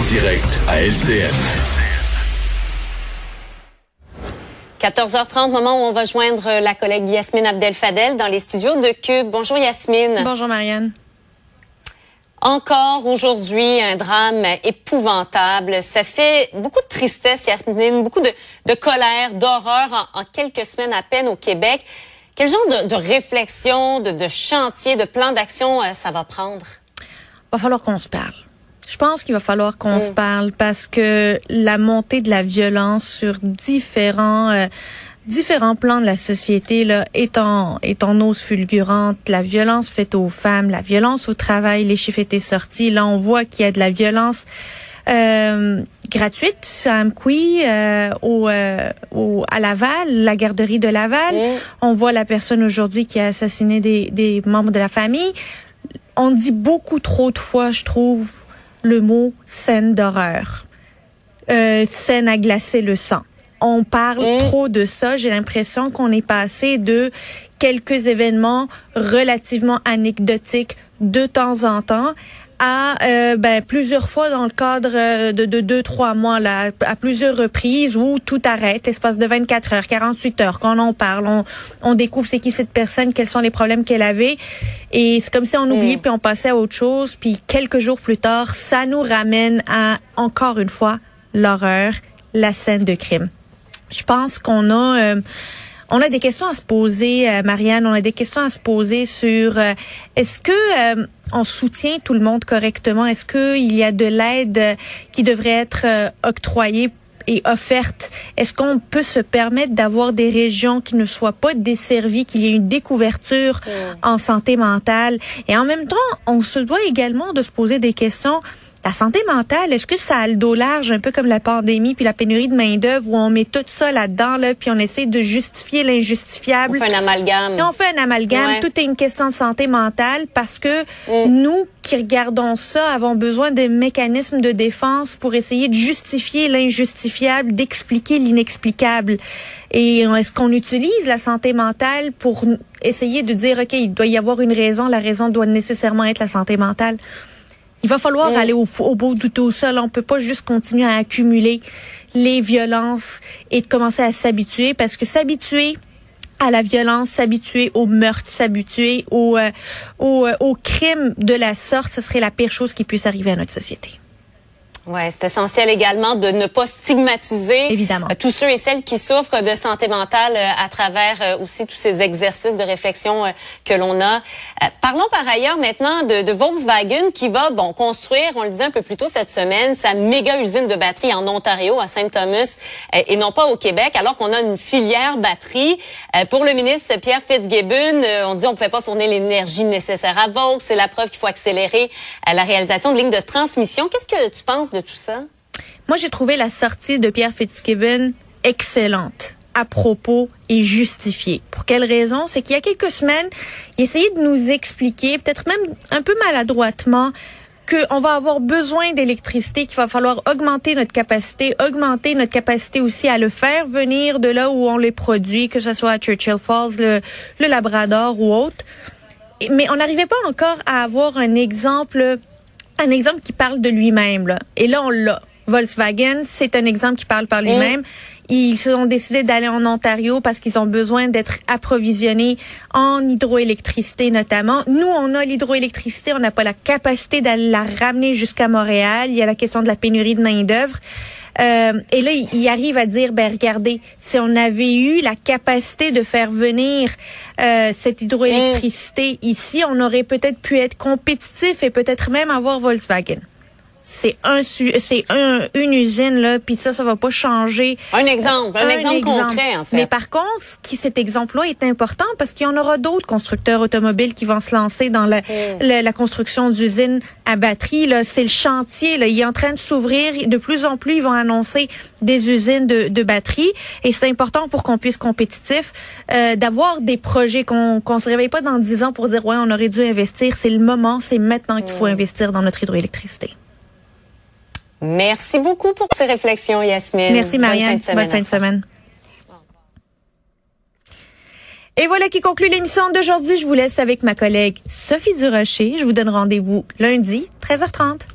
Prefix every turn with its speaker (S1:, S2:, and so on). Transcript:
S1: direct à LCN.
S2: 14h30, moment où on va joindre la collègue Yasmine Abdel-Fadel dans les studios de Cube. Bonjour Yasmine.
S3: Bonjour Marianne.
S2: Encore aujourd'hui, un drame épouvantable. Ça fait beaucoup de tristesse, Yasmine, beaucoup de colère, d'horreur en quelques semaines à peine au Québec. Quel genre de réflexion, de chantier, de plan d'action ça va prendre?
S3: Va falloir qu'on se parle. Je pense qu'il va falloir qu'on se parle parce que la montée de la violence sur différents plans de la société là est en hausse fulgurante. La violence faite aux femmes, la violence au travail, les chiffres étaient sortis. Là, on voit qu'il y a de la violence gratuite à Amqui, à Laval, la garderie de Laval. On voit la personne aujourd'hui qui a assassiné des membres de la famille. On dit beaucoup trop de fois, je trouve, le mot scène d'horreur. Scène à glacer le sang. On parle trop de ça. J'ai l'impression qu'on est passé de quelques événements relativement anecdotiques de temps en temps à plusieurs fois dans le cadre de 2-3 mois là, à plusieurs reprises où tout arrête, espace de 24 heures, 48 heures, quand on parle, on découvre c'est qui cette personne, quels sont les problèmes qu'elle avait, et c'est comme si on oubliait puis on passait à autre chose, puis quelques jours plus tard, ça nous ramène à, encore une fois, l'horreur, la scène de crime. Je pense qu'on a des questions à se poser, Marianne, on a des questions à se poser sur est-ce que on soutient tout le monde correctement? Est-ce qu'il y a de l'aide qui devrait être octroyée et offerte? Est-ce qu'on peut se permettre d'avoir des régions qui ne soient pas desservies, qu'il y ait une découverture en santé mentale? Et en même temps, on se doit également de se poser des questions. La santé mentale, est-ce que ça a le dos large, un peu comme la pandémie puis la pénurie de main-d'œuvre, où on met tout ça là-dedans, là, puis on essaie de justifier l'injustifiable?
S2: On fait un amalgame.
S3: On fait un amalgame. Ouais. Tout est une question de santé mentale parce que nous qui regardons ça avons besoin des mécanismes de défense pour essayer de justifier l'injustifiable, d'expliquer l'inexplicable. Et est-ce qu'on utilise la santé mentale pour essayer de dire, OK, il doit y avoir une raison, la raison doit nécessairement être la santé mentale? Il va falloir aller au bout de tout ça. Là, on peut pas juste continuer à accumuler les violences et de commencer à s'habituer, parce que s'habituer à la violence, s'habituer au meurtre, s'habituer au crime de la sorte, ce serait la pire chose qui puisse arriver à notre société.
S2: Ouais, c'est essentiel également de ne pas stigmatiser
S3: évidemment
S2: tous ceux et celles qui souffrent de santé mentale à travers aussi tous ces exercices de réflexion que l'on a. Parlons par ailleurs maintenant de Volkswagen qui va construire, on le disait un peu plus tôt cette semaine, sa méga usine de batterie en Ontario, à Saint-Thomas, et non pas au Québec, alors qu'on a une filière batterie. Pour le ministre Pierre Fitzgibbon, on dit on ne pouvait pas fournir l'énergie nécessaire à Volks. C'est la preuve qu'il faut accélérer la réalisation de lignes de transmission. Qu'est-ce que tu penses de tout ça?
S3: Moi, j'ai trouvé la sortie de Pierre Fitzgibbon excellente, à propos et justifiée. Pour quelle raison? C'est qu'il y a quelques semaines, il essayait de nous expliquer, peut-être même un peu maladroitement, qu'on va avoir besoin d'électricité, qu'il va falloir augmenter notre capacité aussi à le faire venir de là où on les produit, que ce soit à Churchill Falls, le Labrador ou autre. Mais on n'arrivait pas encore à avoir un exemple qui parle de lui-même, là. Et là, on l'a. Volkswagen, c'est un exemple qui parle par lui-même. Ils se sont décidés d'aller en Ontario parce qu'ils ont besoin d'être approvisionnés en hydroélectricité notamment. Nous, on a l'hydroélectricité, on n'a pas la capacité d'aller la ramener jusqu'à Montréal. Il y a la question de la pénurie de main-d'œuvre. Et là, il arrive à dire, regardez, si on avait eu la capacité de faire venir cette hydroélectricité ici, on aurait peut-être pu être compétitif et peut-être même avoir Volkswagen. C'est une usine là, puis ça va pas changer.
S2: Un exemple concret en fait.
S3: Mais par contre, cet exemple-là est important parce qu'il y en aura d'autres constructeurs automobiles qui vont se lancer dans la construction d'usines à batterie. Là, c'est le chantier. Là, il est en train de s'ouvrir. De plus en plus, ils vont annoncer des usines de batterie. Et c'est important pour qu'on puisse compétitif d'avoir des projets qu'on se réveille pas dans 10 ans pour dire ouais, on aurait dû investir. C'est le moment, c'est maintenant qu'il faut investir dans notre hydroélectricité.
S2: Merci beaucoup pour ces réflexions, Yasmine.
S3: Merci, Marianne. Bonne fin de semaine. Et voilà qui conclut l'émission d'aujourd'hui. Je vous laisse avec ma collègue Sophie Durocher. Je vous donne rendez-vous lundi, 13h30.